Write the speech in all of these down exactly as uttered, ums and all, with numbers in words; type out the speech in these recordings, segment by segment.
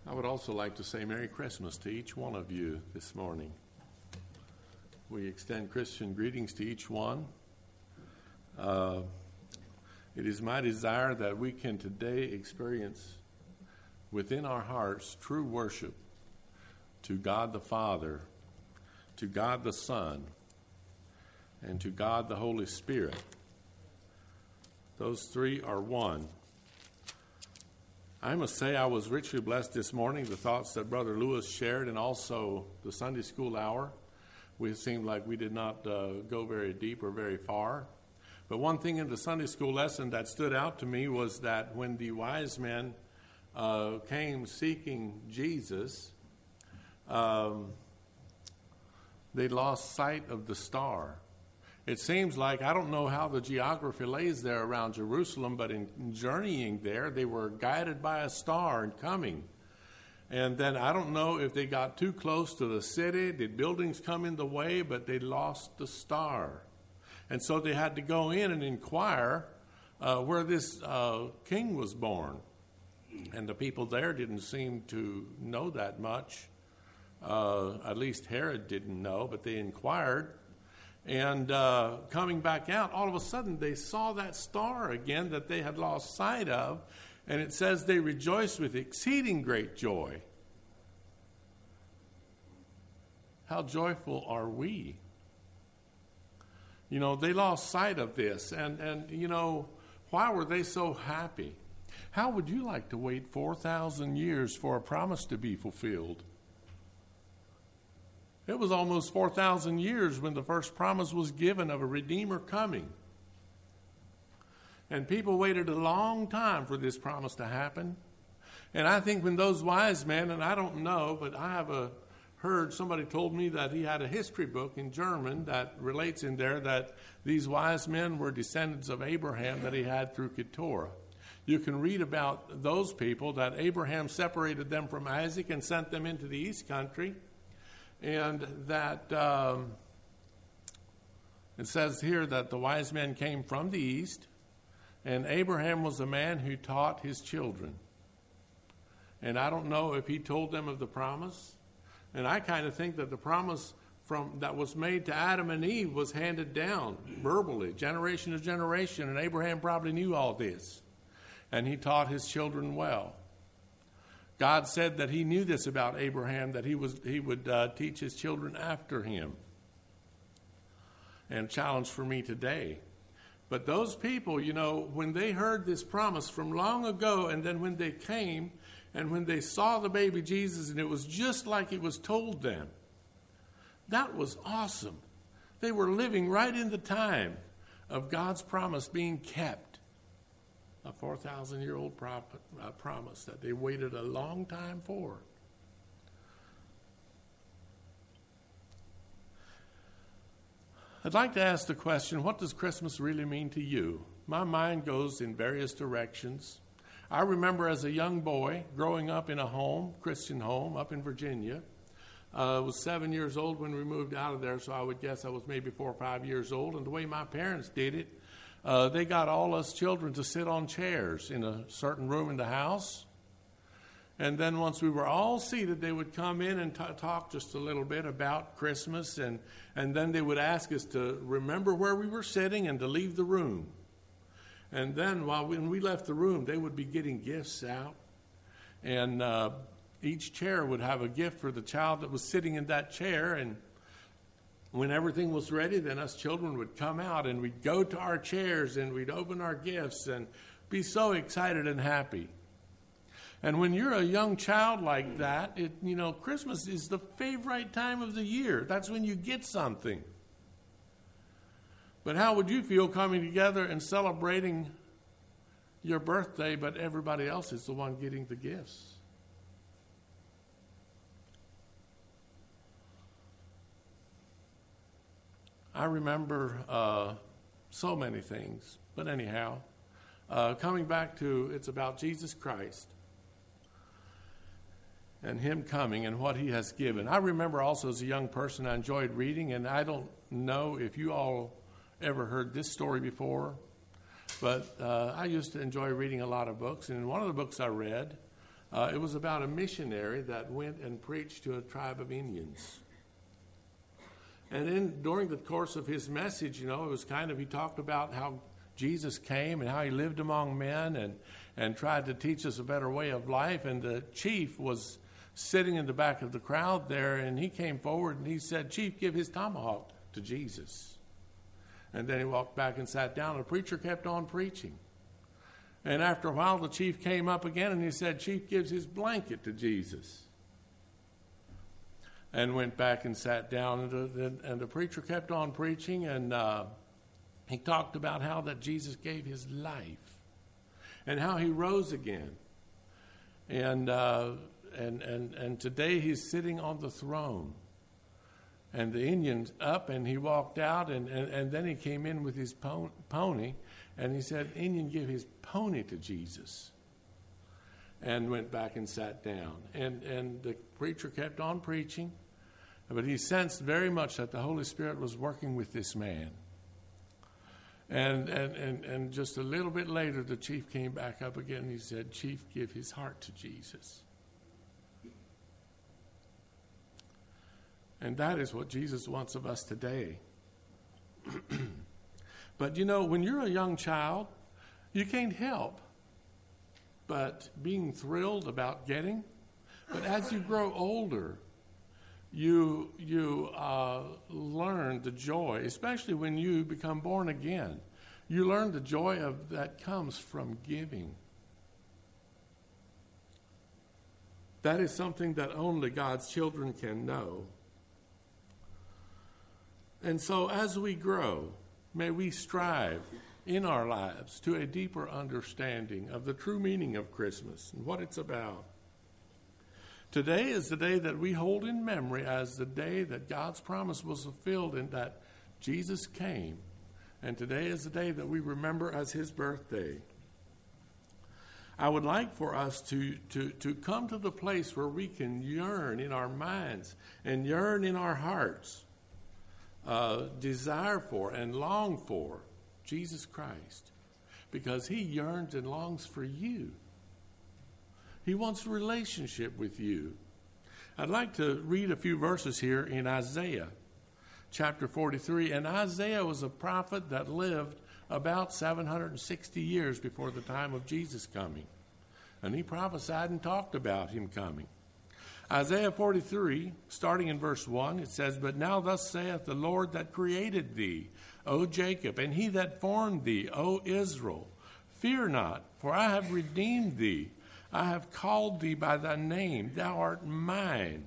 I would also like to say Merry Christmas to each one of you this morning. We extend Christian greetings to each one. Uh, it is my desire that we can today experience within our hearts true worship to God the Father, to God the Son, and to God the Holy Spirit. Those three are one. I must say I was richly blessed this morning, the thoughts that Brother Lewis shared, and also the Sunday school hour. We seemed like we did not uh, go very deep or very far. But one thing in the Sunday school lesson that stood out to me was that when the wise men uh, came seeking Jesus, um, they lost sight of the star. It seems like, I don't know how the geography lays there around Jerusalem, but in journeying there, they were guided by a star and coming. And then I don't know if they got too close to the city, did buildings come in the way, but they lost the star. And so they had to go in and inquire uh, where this uh, king was born. And the people there didn't seem to know that much. Uh, at least Herod didn't know, but they inquired. And uh, coming back out, all of a sudden they saw that star again that they had lost sight of. And it says they rejoiced with exceeding great joy. How joyful are we? You know, they lost sight of this. And, and, you know, why were they so happy? How would you like to wait four thousand years for a promise to be fulfilled? It was almost four thousand years when the first promise was given of a Redeemer coming. And people waited a long time for this promise to happen. And I think when those wise men, and I don't know, but I have a, heard somebody told me that he had a history book in German that relates in there that these wise men were descendants of Abraham that he had through Keturah. You can read about those people, that Abraham separated them from Isaac and sent them into the east country. And that um, it says here that the wise men came from the east, and Abraham was a man who taught his children. And I don't know if he told them of the promise. And I kind of think that the promise from that was made to Adam and Eve was handed down verbally, generation to generation, and Abraham probably knew all this. And he taught his children well. God said that he knew this about Abraham, that he was he would uh, teach his children after him. And challenge for me today. But those people, you know, when they heard this promise from long ago, and then when they came, and when they saw the baby Jesus, and it was just like it was told them, that was awesome. They were living right in the time of God's promise being kept. A four thousand year old prop, uh, promise that they waited a long time for. I'd like to ask the question, what does Christmas really mean to you? My mind goes in various directions. I remember as a young boy growing up in a home, Christian home, up in Virginia. Uh, I was seven years old when we moved out of there, so I would guess I was maybe four or five years old. And the way my parents did it, Uh, they got all us children to sit on chairs in a certain room in the house. And then once we were all seated, they would come in and t- talk just a little bit about Christmas. And, and then they would ask us to remember where we were sitting and to leave the room. And then while we, when we left the room, they would be getting gifts out. And uh, each chair would have a gift for the child that was sitting in that chair. And when everything was ready, then us children would come out and we'd go to our chairs and we'd open our gifts and be so excited and happy. And when you're a young child like that, it, you know, Christmas is the favorite time of the year. That's when you get something. But how would you feel coming together and celebrating your birthday, but everybody else is the one getting the gifts? I remember uh, so many things, but anyhow, uh, coming back to it's about Jesus Christ and him coming and what he has given. I remember also as a young person I enjoyed reading, and I don't know if you all ever heard this story before, but uh, I used to enjoy reading a lot of books, and in one of the books I read, Uh, it was about a missionary that went and preached to a tribe of Indians. And then during the course of his message, you know, it was kind of, he talked about how Jesus came and how he lived among men and, and tried to teach us a better way of life. And the chief was sitting in the back of the crowd there, and he came forward and he said, "Chief, give his tomahawk to Jesus." And then he walked back and sat down. The preacher kept on preaching. And after a while, the chief came up again and he said, "Chief gives his blanket to Jesus." And went back and sat down, and the, and the preacher kept on preaching, and uh, he talked about how that Jesus gave his life and how he rose again. And uh, and and and today he's sitting on the throne. And the Indian's up, and he walked out, and, and, and then he came in with his po- pony, and he said, "Indian, give his pony to Jesus." And went back and sat down. And and the preacher kept on preaching, but he sensed very much that the Holy Spirit was working with this man. And and, and, and just a little bit later, the chief came back up again, and he said, "Chief, give his heart to Jesus." And that is what Jesus wants of us today. But you know, when you're a young child, you can't help but being thrilled about getting. But as you grow older, you you uh, learn the joy, especially when you become born again. You learn the joy of that comes from giving. That is something that only God's children can know. And so as we grow, may we strive in our lives to a deeper understanding of the true meaning of Christmas and what it's about. Today is the day that we hold in memory as the day that God's promise was fulfilled and that Jesus came. And today is the day that we remember as his birthday. I would like for us to, to, to come to the place where we can yearn in our minds and yearn in our hearts, uh, desire for and long for Jesus Christ, because he yearns and longs for you. He wants a relationship with you. I'd like to read a few verses here in Isaiah chapter forty-three. And Isaiah was a prophet that lived about seven hundred sixty years before the time of Jesus coming. And he prophesied and talked about him coming. Isaiah forty-three, starting in verse one, it says, "But now thus saith the Lord that created thee, O Jacob, and he that formed thee, O Israel, fear not, for I have redeemed thee. I have called thee by thy name. Thou art mine."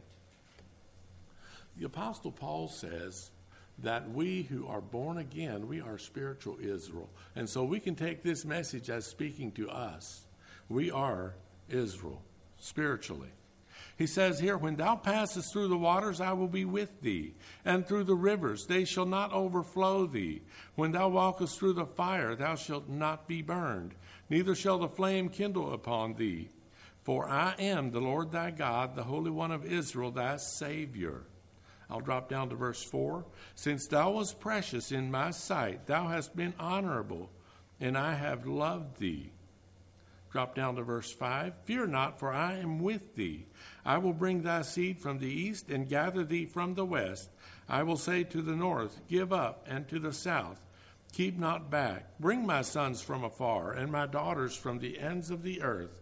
The Apostle Paul says that we who are born again, we are spiritual Israel. And so we can take this message as speaking to us. We are Israel, spiritually. He says here, "When thou passest through the waters, I will be with thee, and through the rivers, they shall not overflow thee. When thou walkest through the fire, thou shalt not be burned, neither shall the flame kindle upon thee. For I am the Lord thy God, the Holy One of Israel, thy Savior." I'll drop down to verse four. "Since thou wast precious in my sight, thou hast been honorable, and I have loved thee." Drop down to verse five. "Fear not, for I am with thee. I will bring thy seed from the east and gather thee from the west. I will say to the north, Give up, and to the south, Keep not back. Bring my sons from afar, and my daughters from the ends of the earth.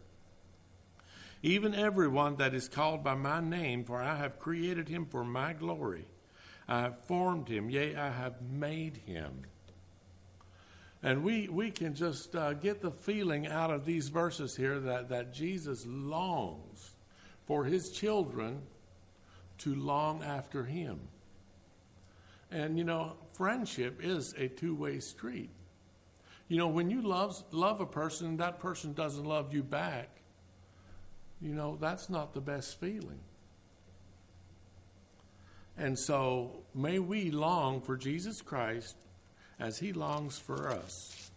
Even every one that is called by my name, for I have created him for my glory. I have formed him, yea, I have made him." And we, we can just uh, get the feeling out of these verses here that, that Jesus longs for his children to long after him. And, you know, friendship is a two-way street. You know, when you love, love a person and that person doesn't love you back, you know, that's not the best feeling. And so may we long for Jesus Christ as he longs for us.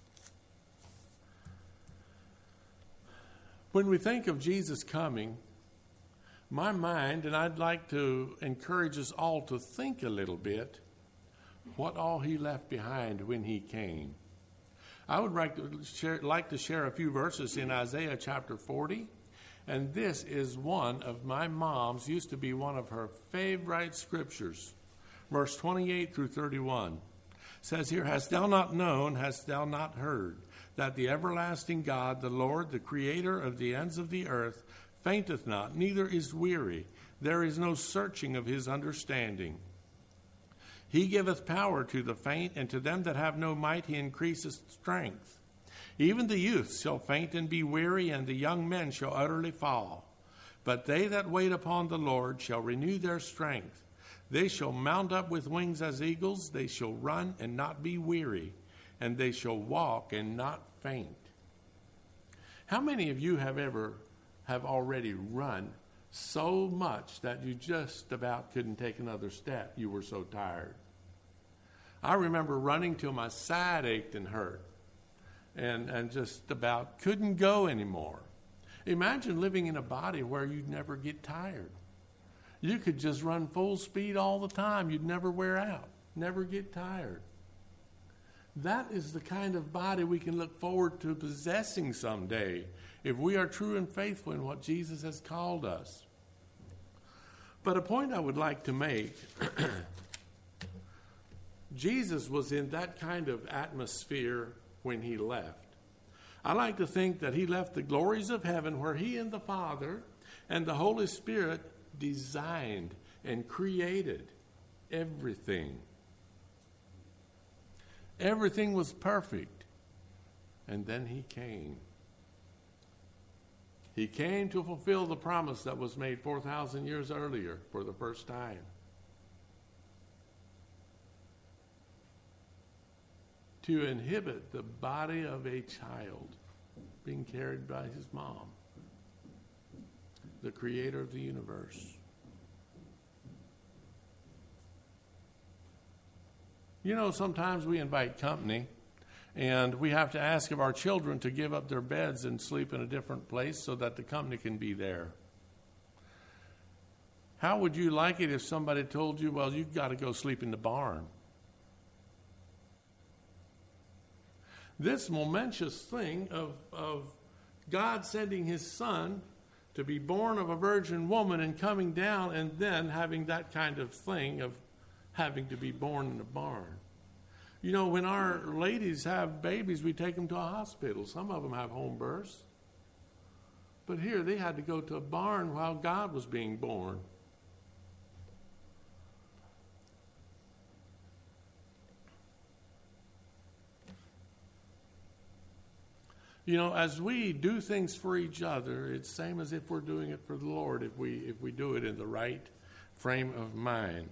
When we think of Jesus coming, my mind, and I'd like to encourage us all to think a little bit, what all he left behind when he came. I would like to share, like to share a few verses in Isaiah chapter forty And this is one of my mom's, used to be one of her favorite scriptures. Verse twenty-eight through thirty-one says here, Hast thou not known, hast thou not heard, that the everlasting God, the Lord, the creator of the ends of the earth, fainteth not, neither is weary. There is no searching of his understanding. He giveth power to the faint, and to them that have no might he increaseth strength. Even the youth shall faint and be weary, and the young men shall utterly fall. But they that wait upon the Lord shall renew their strength. They shall mount up with wings as eagles. They shall run and not be weary, and they shall walk and not faint. How many of you have ever have already run so much that you just about couldn't take another step? You were so tired. I remember running till my side ached and hurt. And, and just about couldn't go anymore. Imagine living in a body where you'd never get tired. You could just run full speed all the time. You'd never wear out, never get tired. That is the kind of body we can look forward to possessing someday if we are true and faithful in what Jesus has called us. But a point I would like to make, Jesus was in that kind of atmosphere when he left. I like to think that he left the glories of heaven where he and the Father and the Holy Spirit designed and created everything. Everything was perfect. And then he came. He came to fulfill the promise that was made four thousand years earlier for the first time. To inhabit the body of a child being carried by his mom, the creator of the universe. You know, sometimes we invite company, and we have to ask of our children to give up their beds and sleep in a different place so that the company can be there. How would you like it if somebody told you, well, you've got to go sleep in the barn? This momentous thing of, of God sending his son to be born of a virgin woman and coming down and then having that kind of thing of having to be born in a barn. You know, when our ladies have babies, we take them to a hospital. Some of them have home births. But here they had to go to a barn while God was being born. You know, as we do things for each other, it's the same as if we're doing it for the Lord, if we if we do it in the right frame of mind.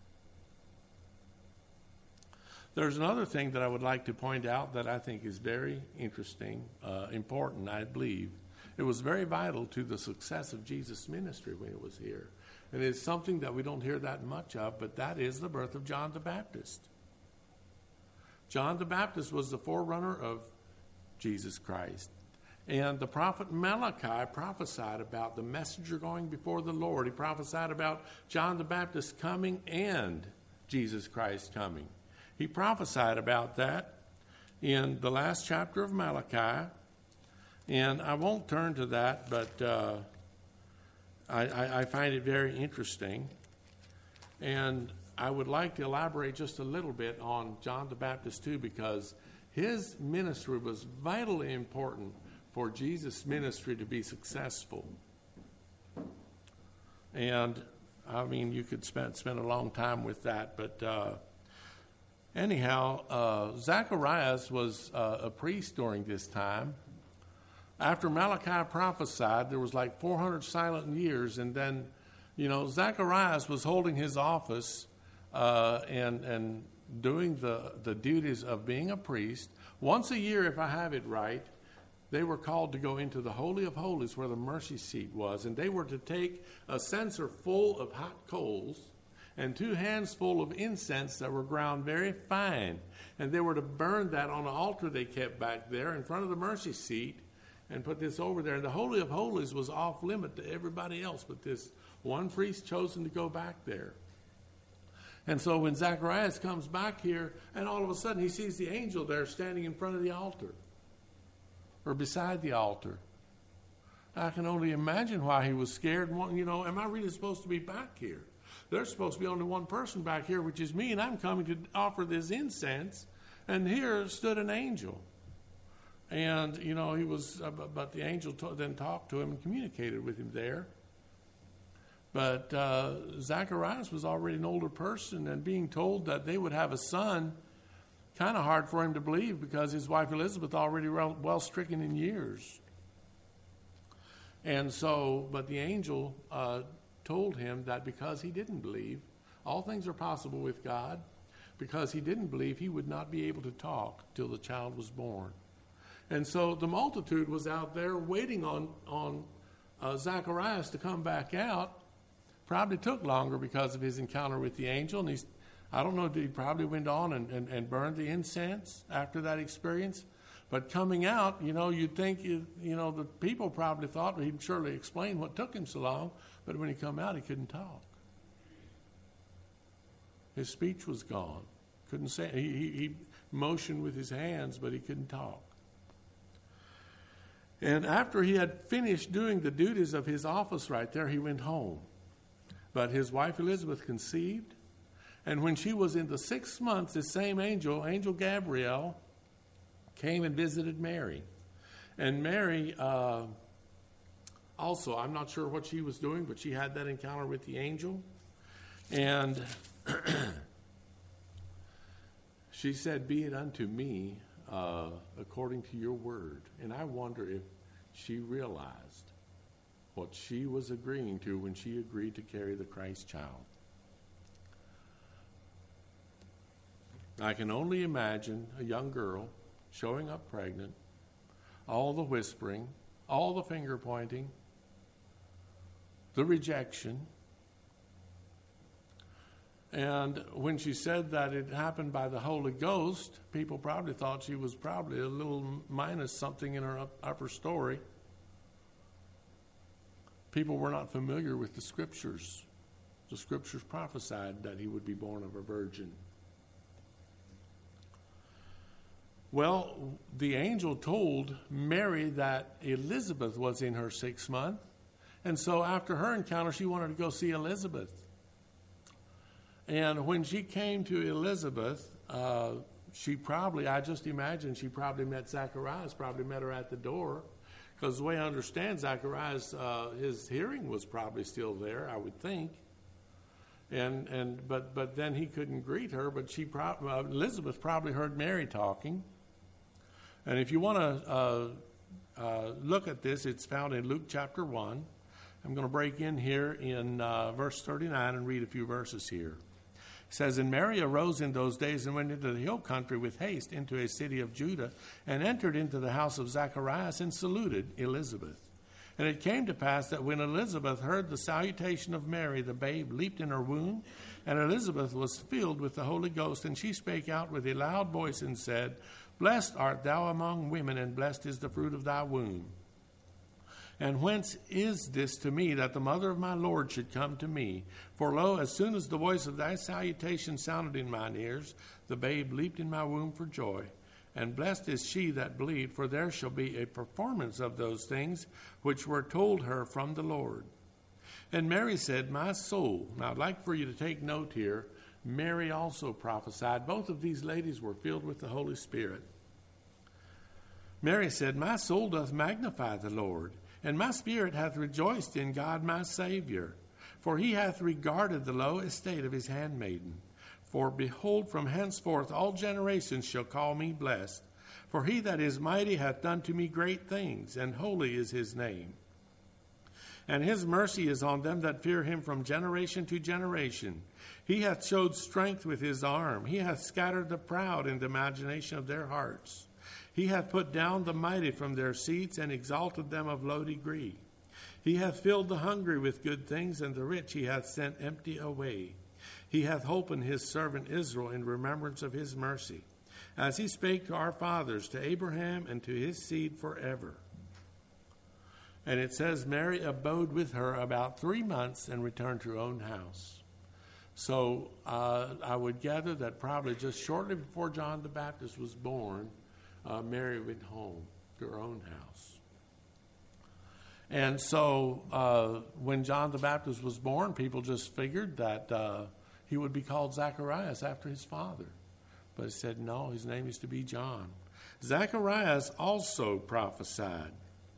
There's another thing that I would like to point out that I think is very interesting, uh, important, I believe. It was very vital to the success of Jesus' ministry when he was here. And it's something that we don't hear that much of, but that is the birth of John the Baptist. John the Baptist was the forerunner of Jesus Christ. And the prophet Malachi prophesied about the messenger going before the Lord. He prophesied about John the Baptist coming and Jesus Christ coming. He prophesied about that in the last chapter of Malachi. And I won't turn to that, but uh, I, I, I find it very interesting. And I would like to elaborate just a little bit on John the Baptist too, because his ministry was vitally important for Jesus' ministry to be successful. And, I mean, you could spend, spend a long time with that, but uh, anyhow, uh, Zacharias was uh, a priest during this time. After Malachi prophesied, there was like four hundred silent years, and then, you know, Zacharias was holding his office uh, and and doing the, the duties of being a priest. Once a year, if I have it right, they were called to go into the Holy of Holies where the mercy seat was, and they were to take a censer full of hot coals and two hands full of incense that were ground very fine, and they were to burn that on an altar they kept back there in front of the mercy seat and put this over there. And the Holy of Holies was off limit to everybody else, but this one priest chosen to go back there. And so when Zacharias comes back here, and all of a sudden he sees the angel there standing in front of the altar, or beside the altar. I can only imagine why he was scared. And, you know, am I really supposed to be back here? There's supposed to be only one person back here, which is me, and I'm coming to offer this incense. And here stood an angel. And, you know, he was, uh, but the angel t- then talked to him and communicated with him there. But uh, Zacharias was already an older person, and being told that they would have a son, kind of hard for him to believe because his wife Elizabeth already well, well stricken in years. And so, but the angel uh, told him that because he didn't believe, all things are possible with God. Because he didn't believe, he would not be able to talk till the child was born. And so the multitude was out there waiting on, on uh, Zacharias to come back out. Probably took longer because of his encounter with the angel. And he's, I don't know, he probably went on and, and, and burned the incense after that experience. But coming out, you know, you'd think, you, you know, the people probably thought he'd surely explain what took him so long. But when he come out, he couldn't talk. His speech was gone. Couldn't say. He, he, he motioned with his hands, but he couldn't talk. And after he had finished doing the duties of his office right there, he went home. But his wife Elizabeth conceived. And when she was in the sixth month, the same angel, Angel Gabriel, came and visited Mary. And Mary uh, also, I'm not sure what she was doing, but she had that encounter with the angel. And she said, "Be it unto me uh, according to your word." And I wonder if she realized what she was agreeing to when she agreed to carry the Christ child. I can only imagine a young girl showing up pregnant, all the whispering, all the finger pointing, the rejection. And when she said that it happened by the Holy Ghost, people probably thought she was probably a little minus something in her up, upper story. People were not familiar with the Scriptures. The Scriptures prophesied that he would be born of a virgin. Well, the angel told Mary that Elizabeth was in her sixth month. And so after her encounter, she wanted to go see Elizabeth. And when she came to Elizabeth, uh, she probably, I just imagine she probably met Zacharias, probably met her at the door. Because the way I understand Zacharias, uh, his hearing was probably still there, I would think. And and but but then he couldn't greet her, but she pro- uh, Elizabeth probably heard Mary talking. And if you want to uh, uh, look at this, it's found in Luke chapter one. I'm going to break in here in uh, verse thirty-nine and read a few verses here. It says, "And Mary arose in those days and went into the hill country with haste into a city of Judah, and entered into the house of Zacharias and saluted Elizabeth. And it came to pass that when Elizabeth heard the salutation of Mary, the babe leaped in her womb, and Elizabeth was filled with the Holy Ghost. And she spake out with a loud voice and said, Blessed art thou among women, and blessed is the fruit of thy womb. And whence is this to me, that the mother of my Lord should come to me? For lo, as soon as the voice of thy salutation sounded in mine ears, the babe leaped in my womb for joy. And blessed is she that believed, for there shall be a performance of those things which were told her from the Lord. And Mary said, My soul." Now I'd like for you to take note here. Mary also prophesied. Both of these ladies were filled with the Holy Spirit. Mary said, "My soul doth magnify the Lord, and my spirit hath rejoiced in God my Savior. For he hath regarded the low estate of his handmaiden. For behold, from henceforth all generations shall call me blessed. For he that is mighty hath done to me great things, and holy is his name. And his mercy is on them that fear him from generation to generation. He hath showed strength with his arm. He hath scattered the proud in the imagination of their hearts. He hath put down the mighty from their seats, and exalted them of low degree. He hath filled the hungry with good things, and the rich he hath sent empty away. He hath holpen his servant Israel in remembrance of his mercy, as he spake to our fathers, to Abraham, and to his seed forever." And it says Mary abode with her about three months and returned to her own house. So uh, I would gather that probably just shortly before John the Baptist was born, uh, Mary went home to her own house. And so uh, when John the Baptist was born, people just figured that uh, he would be called Zacharias after his father. But it said, no, his name is to be John. Zacharias also prophesied.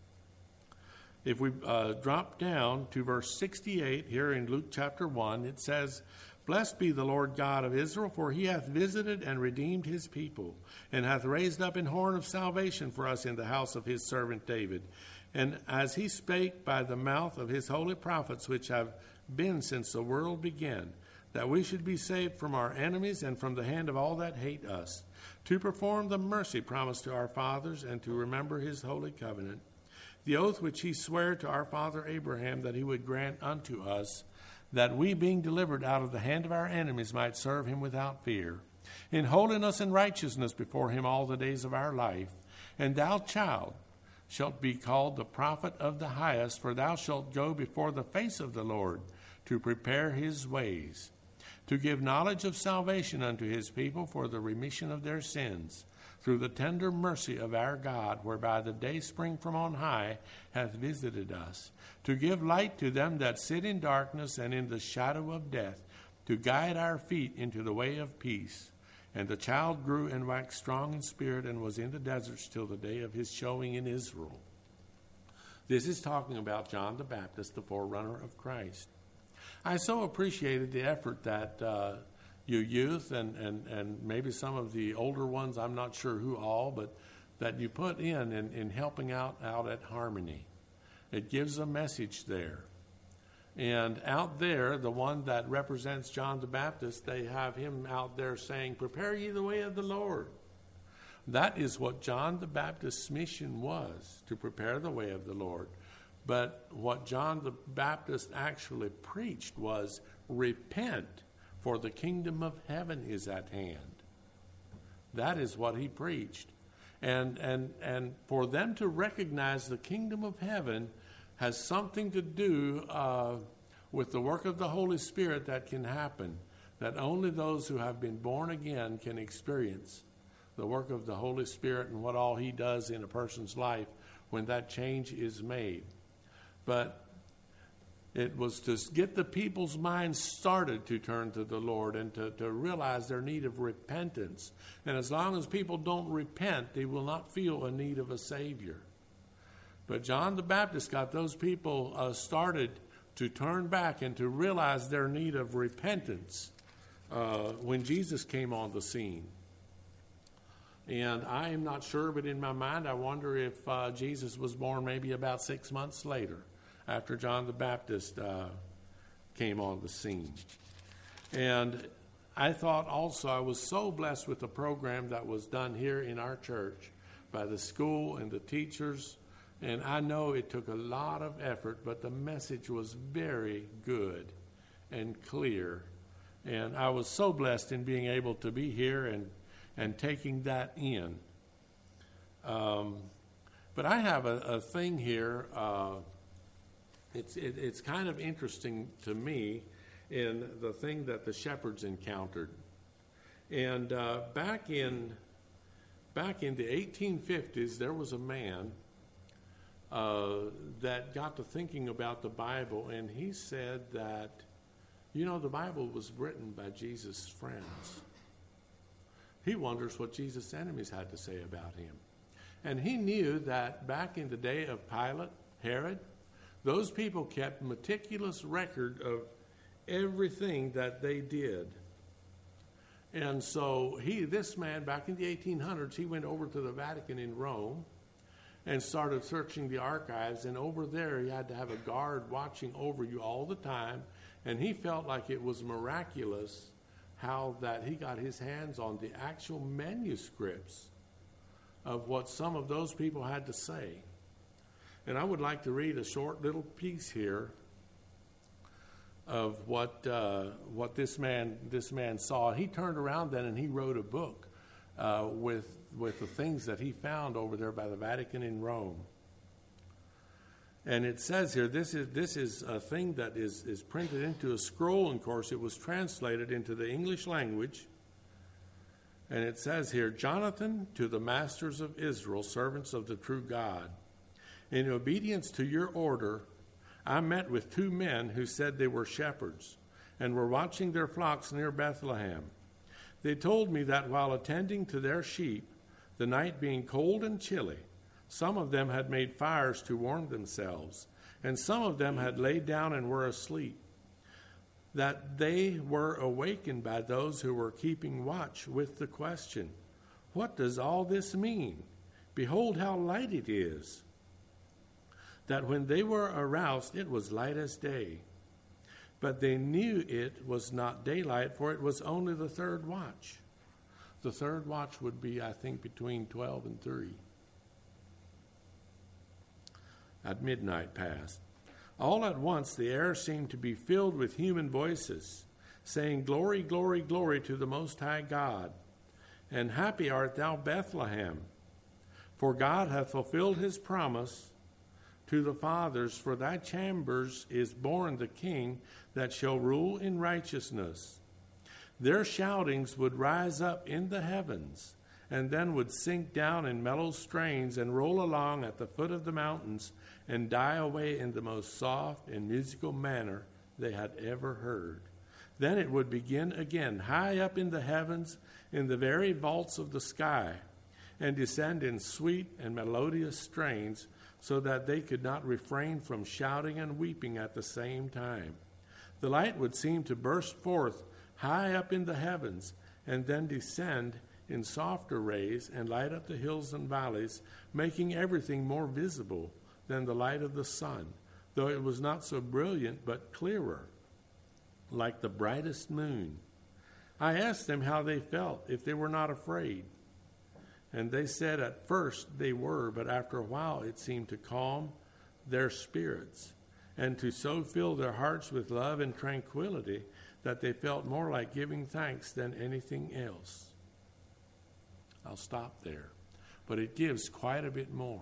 If we uh, drop down to verse sixty-eight here in Luke chapter one, it says, Blessed be the Lord God of Israel, for he hath visited and redeemed his people, and hath raised up an horn of salvation for us in the house of his servant David. And as he spake by the mouth of his holy prophets, which have been since the world began, that we should be saved from our enemies and from the hand of all that hate us, to perform the mercy promised to our fathers, and to remember his holy covenant, the oath which he sware to our father Abraham, that he would grant unto us, that we, being delivered out of the hand of our enemies, might serve him without fear, in holiness and righteousness before him all the days of our life. And thou, child, shalt be called the prophet of the highest, for thou shalt go before the face of the Lord, to prepare his ways, to give knowledge of salvation unto his people for the remission of their sins, through the tender mercy of our God, whereby the day spring from on high hath visited us, to give light to them that sit in darkness and in the shadow of death, to guide our feet into the way of peace. And the child grew and waxed strong in spirit, and was in the deserts till the day of his showing in Israel. This is talking about John the Baptist, the forerunner of Christ. I so appreciated the effort that uh, you youth and, and, and maybe some of the older ones, I'm not sure who all, but that you put in, in in helping out out at Harmony. It gives a message there. And out there, the one that represents John the Baptist, they have him out there saying, prepare ye the way of the Lord. That is what John the Baptist's mission was, to prepare the way of the Lord. But what John the Baptist actually preached was, repent, for the kingdom of heaven is at hand. That is what he preached. And, and, and for them to recognize the kingdom of heaven has something to do uh, with the work of the Holy Spirit that can happen, that only those who have been born again can experience the work of the Holy Spirit and what all he does in a person's life when that change is made. But it was to get the people's minds started to turn to the Lord and to, to realize their need of repentance. And as long as people don't repent, they will not feel a need of a Savior. But John the Baptist got those people uh, started to turn back and to realize their need of repentance uh, when Jesus came on the scene. And I am not sure, but in my mind, I wonder if uh, Jesus was born maybe about six months later, after John the Baptist uh, came on the scene. And I thought also, I was so blessed with the program that was done here in our church by the school and the teachers. And I know it took a lot of effort, but the message was very good and clear. And I was so blessed in being able to be here and, and taking that in. Um, but I have a, a thing here. Uh, it's, it, it's kind of interesting to me in the thing that the shepherds encountered. And uh, back in back in the eighteen fifties, there was a man Uh, that got to thinking about the Bible, and he said that, you know, the Bible was written by Jesus' friends. He wonders what Jesus' enemies had to say about him. And he knew that back in the day of Pilate, Herod, those people kept meticulous record of everything that they did. And so he, this man, back in the eighteen hundreds, he went over to the Vatican in Rome and started searching the archives, and over there he had to have a guard watching over you all the time, and he felt like it was miraculous how that he got his hands on the actual manuscripts of what some of those people had to say. And I would like to read a short little piece here of what uh, what this man this man saw. He turned around then and he wrote a book uh, with with the things that he found over there by the Vatican in Rome. And it says here, this is this is a thing that is, is printed into a scroll, and of course it was translated into the English language. And it says here, Jonathan, to the masters of Israel, servants of the true God, In obedience to your order, I met with two men who said they were shepherds and were watching their flocks near Bethlehem. They told me that while attending to their sheep, the night being cold and chilly, some of them had made fires to warm themselves, and some of them had laid down and were asleep. That they were awakened by those who were keeping watch with the question, "What does all this mean? Behold how light it is." That when they were aroused, it was light as day. But they knew it was not daylight, for it was only the third watch. The third watch would be, I think, between twelve and three. At midnight past. All at once the air seemed to be filled with human voices, saying, "Glory, glory, glory to the Most High God. And happy art thou, Bethlehem. For God hath fulfilled his promise to the fathers, for thy chambers is born the King that shall rule in righteousness." Their shoutings would rise up in the heavens, and then would sink down in mellow strains and roll along at the foot of the mountains and die away in the most soft and musical manner they had ever heard. Then it would begin again, high up in the heavens, in the very vaults of the sky, and descend in sweet and melodious strains, so that they could not refrain from shouting and weeping at the same time. The light would seem to burst forth high up in the heavens, and then descend in softer rays and light up the hills and valleys, making everything more visible than the light of the sun, though it was not so brilliant but clearer, like the brightest moon. I asked them how they felt, if they were not afraid. And they said at first they were, but after a while it seemed to calm their spirits and to so fill their hearts with love and tranquility that they felt more like giving thanks than anything else. I'll stop there. But it gives quite a bit more.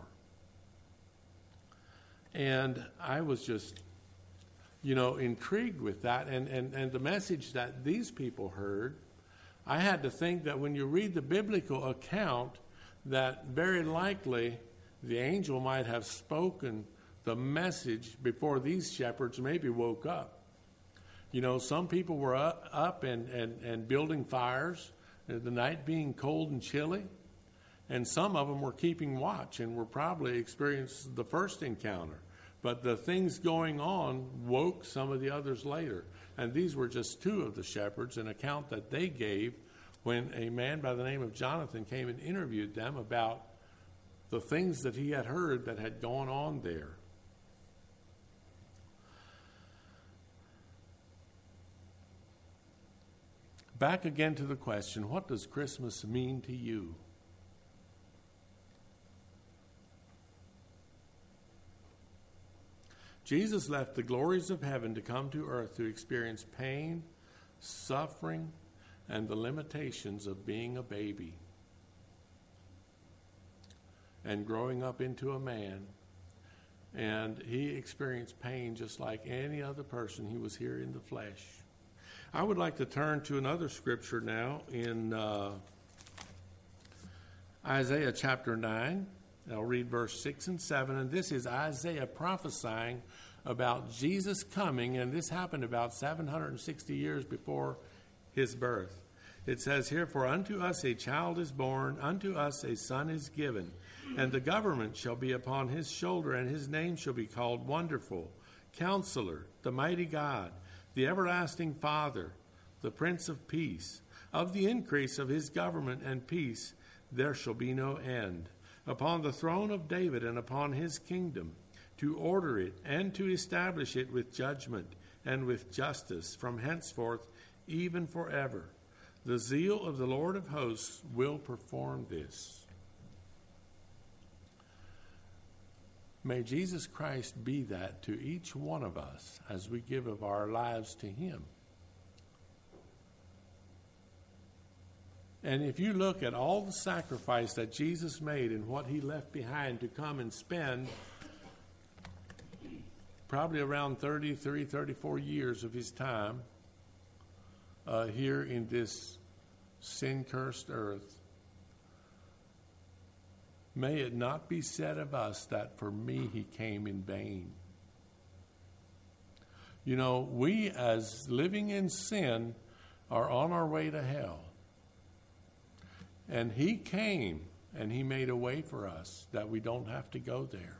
And I was just, you know, intrigued with that. And, and, and the message that these people heard, I had to think that when you read the biblical account, that very likely the angel might have spoken the message before these shepherds maybe woke up. You know, some people were up, up and, and, and building fires, the night being cold and chilly, and some of them were keeping watch and were probably experiencing the first encounter. But the things going on woke some of the others later. And these were just two of the shepherds, an account that they gave when a man by the name of Jonathan came and interviewed them about the things that he had heard that had gone on there. Back again to the question, what does Christmas mean to you? Jesus left the glories of heaven to come to earth to experience pain, suffering, and the limitations of being a baby and growing up into a man. And he experienced pain just like any other person. He was here in the flesh. I would like to turn to another scripture now in uh, Isaiah chapter nine. I'll read verse six and seven, and this is Isaiah prophesying about Jesus coming, and this happened about seven hundred sixty years before his birth. It says here, "For unto us a child is born, unto us a son is given, and the government shall be upon his shoulder, and his name shall be called Wonderful, Counselor, the Mighty God, the Everlasting Father, the Prince of Peace. Of the increase of his government and peace there shall be no end, upon the throne of David and upon his kingdom, to order it and to establish it with judgment and with justice from henceforth even forever. The zeal of the Lord of hosts will perform this." May Jesus Christ be that to each one of us as we give of our lives to him. And if you look at all the sacrifice that Jesus made and what he left behind to come and spend probably around thirty-three, thirty-four years of his time uh, here in this sin-cursed earth, May it not be said of us that for me he came in vain. You know, we as living in sin are on our way to hell. And he came and he made a way for us that we don't have to go there.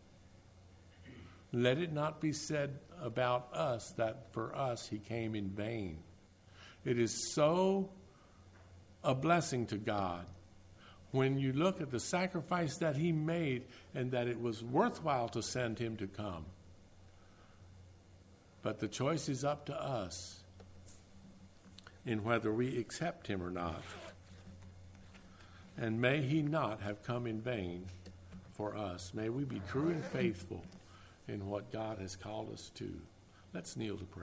Let it not be said about us that for us he came in vain. It is so a blessing to God when you look at the sacrifice that he made and that it was worthwhile to send him to come. But the choice is up to us in whether we accept him or not. And may he not have come in vain for us. May we be true and faithful in what God has called us to. Let's kneel to pray.